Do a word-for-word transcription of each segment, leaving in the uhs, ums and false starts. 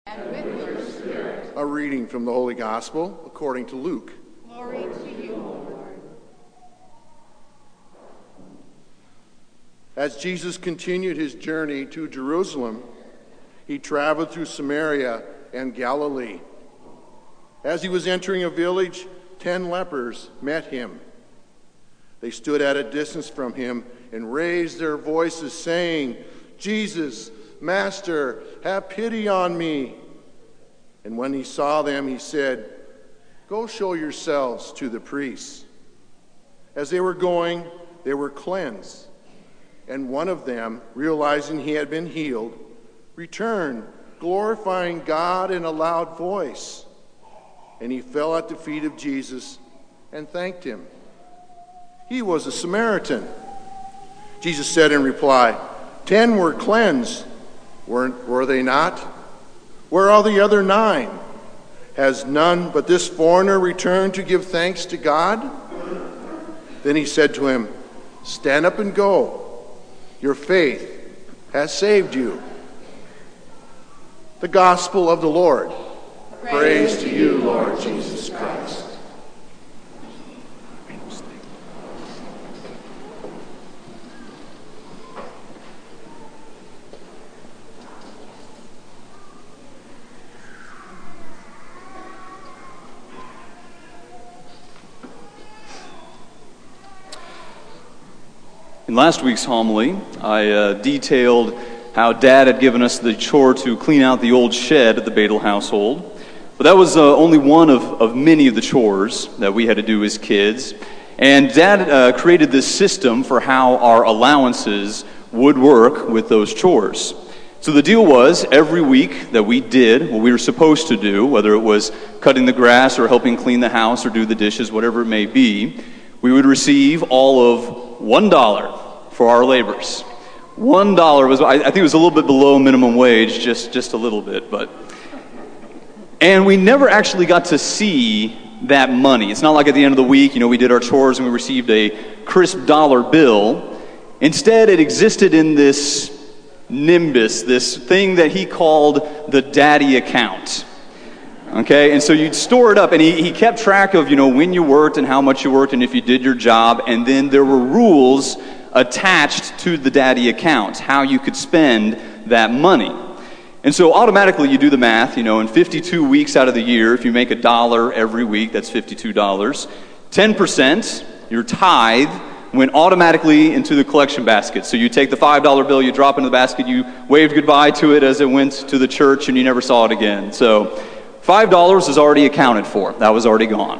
And with your spirit. A reading from the Holy Gospel according to Luke. Glory to you, Lord. As Jesus continued his journey to Jerusalem, he traveled through Samaria and Galilee. As he was entering a village, ten lepers met him. They stood at a distance from him and raised their voices, saying, "Jesus, Master, have pity on me." And when he saw them, he said, "Go show yourselves to the priests." As they were going, they were cleansed. And one of them, realizing he had been healed, returned, glorifying God in a loud voice. And he fell at the feet of Jesus and thanked him. He was a Samaritan. Jesus said in reply, "Ten were cleansed. Weren't, were they not? Where are the other nine? Has none but this foreigner returned to give thanks to God?" Then he said to him, "Stand up and go. Your faith has saved you." The Gospel of the Lord. Praise, Praise to you, Lord Jesus Christ. In last week's homily, I uh, detailed how Dad had given us the chore to clean out the old shed at the Badel household. But that was uh, only one of, of many of the chores that we had to do as kids. And Dad uh, created this system for how our allowances would work with those chores. So the deal was, every week that we did what we were supposed to do, whether it was cutting the grass or helping clean the house or do the dishes, whatever it may be, we would receive all of one dollar for our labors. One dollar was, I think it was a little bit below minimum wage, just, just a little bit, but. And we never actually got to see that money. It's not like at the end of the week, you know, we did our chores and we received a crisp dollar bill. Instead, it existed in this nimbus, this thing that he called the daddy account. Okay, and so you'd store it up, and he, he kept track of, you know, when you worked and how much you worked and if you did your job, and then there were rules attached to the daddy account, how you could spend that money. And so automatically you do the math, you know, in fifty-two weeks out of the year, if you make a dollar every week, that's fifty-two dollars. ten percent, your tithe, went automatically into the collection basket. So you take the five dollar bill, you drop it in the basket, you waved goodbye to it as it went to the church, and you never saw it again. So five dollars is already accounted for. That was already gone.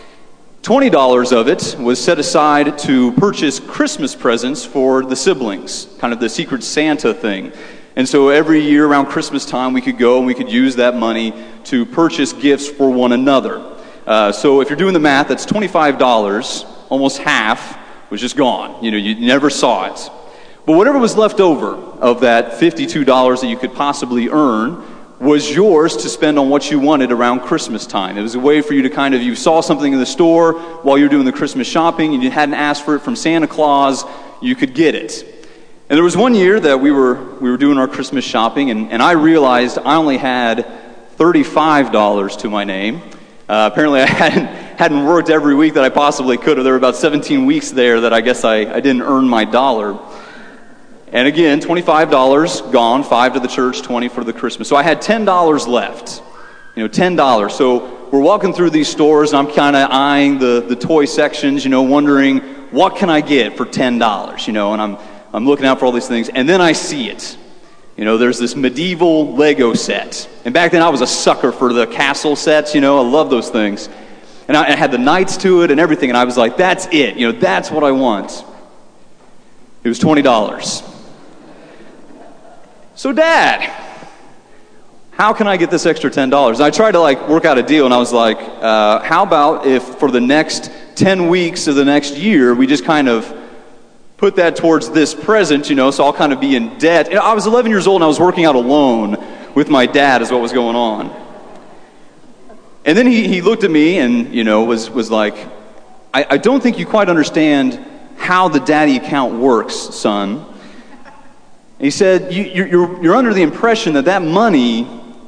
twenty dollars of it was set aside to purchase Christmas presents for the siblings, kind of the Secret Santa thing. And so every year around Christmas time, we could go and we could use that money to purchase gifts for one another. Uh, so if you're doing the math, that's twenty-five dollars, almost half, was just gone. You know, you never saw it. But whatever was left over of that fifty-two dollars that you could possibly earn was yours to spend on what you wanted around Christmas time. It was a way for you to kind of, you saw something in the store while you were doing the Christmas shopping and you hadn't asked for it from Santa Claus, you could get it. And there was one year that we were we were doing our Christmas shopping, and, and I realized I only had thirty-five dollars to my name. Uh, apparently I hadn't, hadn't worked every week that I possibly could have. There were about seventeen weeks there that I guess I, I didn't earn my dollar. And again, twenty-five dollars gone, five to the church, twenty for the Christmas. So I had ten dollars left, you know, ten dollars. So we're walking through these stores, and I'm kind of eyeing the, the toy sections, you know, wondering, what can I get for ten dollars, you know, and I'm I'm looking out for all these things, and then I see it. You know, there's this medieval Lego set. And back then I was a sucker for the castle sets, you know, I love those things. And I, I had the knights to it and everything, and I was like, that's it, you know, that's what I want. It was twenty dollars. So, Dad, how can I get this extra ten dollars? And I tried to, like, work out a deal, and I was like, uh, how about if for the next ten weeks of the next year, we just kind of put that towards this present, you know, so I'll kind of be in debt. And I was eleven years old, and I was working out alone with my dad is what was going on. And then he, he looked at me and, you know, was, was like, I, I don't think you quite understand how the daddy account works, son. And he said, you, you're, you're under the impression that that money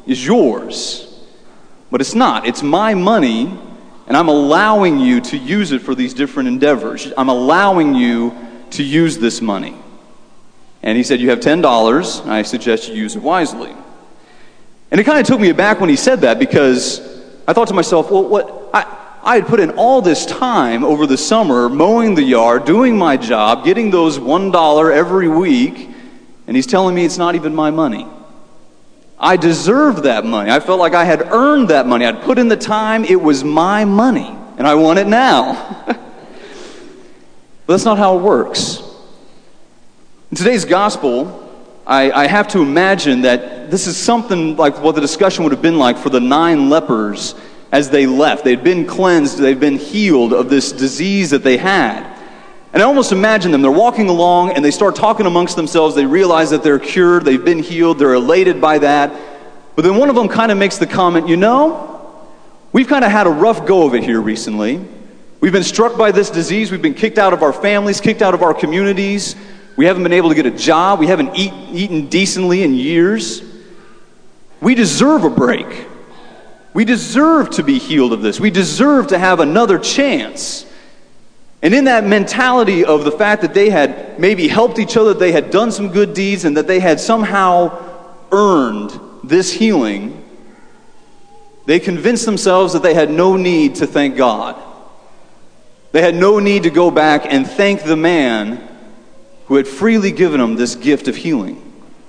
is yours. But it's not. It's my money, and I'm allowing you to use it for these different endeavors. I'm allowing you to use this money. And he said, you have ten dollars, and I suggest you use it wisely. And it kind of took me aback when he said that, because I thought to myself, well, what I, I had put in all this time over the summer mowing the yard, doing my job, getting those one dollar every week, and he's telling me it's not even my money. I deserved that money. I felt like I had earned that money. I'd put in the time. It was my money, and I want it now. But that's not how it works. In today's gospel, I, I have to imagine that this is something like what the discussion would have been like for the nine lepers as they left. They'd been cleansed, they'd been healed of this disease that they had. And I almost imagine them, they're walking along and they start talking amongst themselves. They realize that they're cured, they've been healed, they're elated by that. But then one of them kind of makes the comment, you know, we've kind of had a rough go of it here recently. We've been struck by this disease, we've been kicked out of our families, kicked out of our communities. We haven't been able to get a job. We haven't eat, eaten decently in years. We deserve a break. We deserve to be healed of this. We deserve to have another chance. And in that mentality of the fact that they had maybe helped each other, they had done some good deeds, and that they had somehow earned this healing, they convinced themselves that they had no need to thank God. They had no need to go back and thank the man who had freely given them this gift of healing.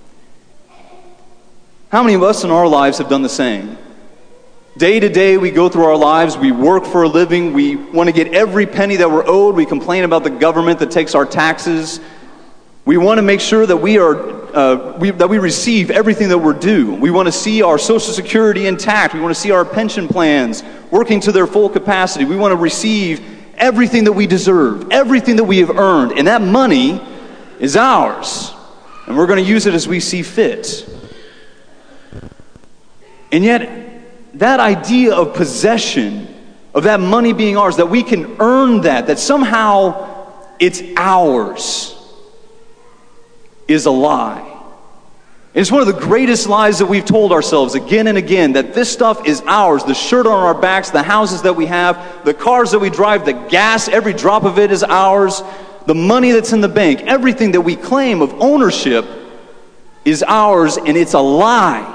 How many of us in our lives have done the same? Day to day, we go through our lives, we work for a living, we want to get every penny that we're owed, we complain about the government that takes our taxes. We want to make sure that we are uh, we, that we receive everything that we're due. We want to see our Social Security intact. We want to see our pension plans working to their full capacity. We want to receive everything that we deserve, everything that we have earned, and that money is ours, and we're going to use it as we see fit. And yet, that idea of possession, of that money being ours, that we can earn that, that somehow it's ours, is a lie. And it's one of the greatest lies that we've told ourselves again and again, that this stuff is ours. The shirt on our backs, the houses that we have, the cars that we drive, the gas, every drop of it is ours. The money that's in the bank, everything that we claim of ownership is ours, and it's a lie.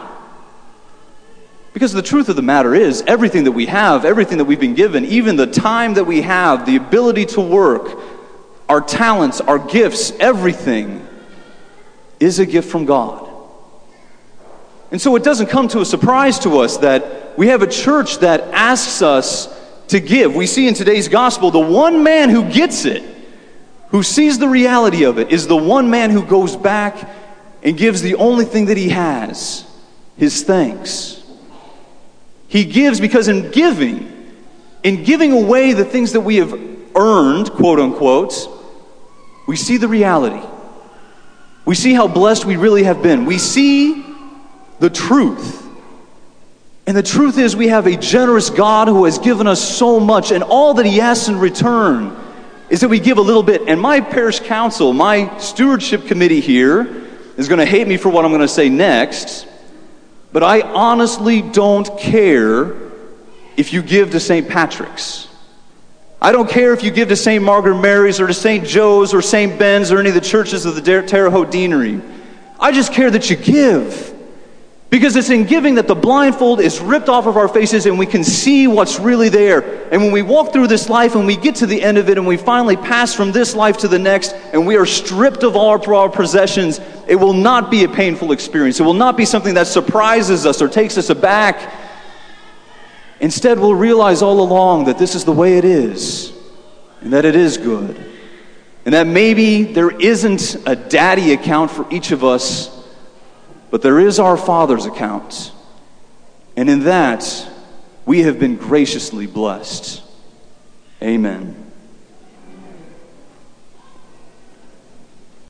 Because the truth of the matter is, everything that we have, everything that we've been given, even the time that we have, the ability to work, our talents, our gifts, everything is a gift from God. And so it doesn't come to a surprise to us that we have a church that asks us to give. We see in today's gospel, the one man who gets it, who sees the reality of it, is the one man who goes back and gives the only thing that he has, his thanks. He gives because in giving, in giving away the things that we have earned, quote unquote, we see the reality. We see how blessed we really have been. We see the truth. And the truth is, we have a generous God who has given us so much, and all that he asks in return is that we give a little bit. And my parish council, my stewardship committee here, is going to hate me for what I'm going to say next, but I honestly don't care if you give to Saint Patrick's. I don't care if you give to Saint Margaret Mary's or to Saint Joe's or Saint Ben's or any of the churches of the Terre Haute Deanery. I just care that you give. Because it's in giving that the blindfold is ripped off of our faces and we can see what's really there. And when we walk through this life and we get to the end of it and we finally pass from this life to the next and we are stripped of all our possessions, it will not be a painful experience. It will not be something that surprises us or takes us aback. Instead, we'll realize all along that this is the way it is and that it is good. And that maybe there isn't a daddy account for each of us, but there is our Father's account. And in that, we have been graciously blessed. Amen.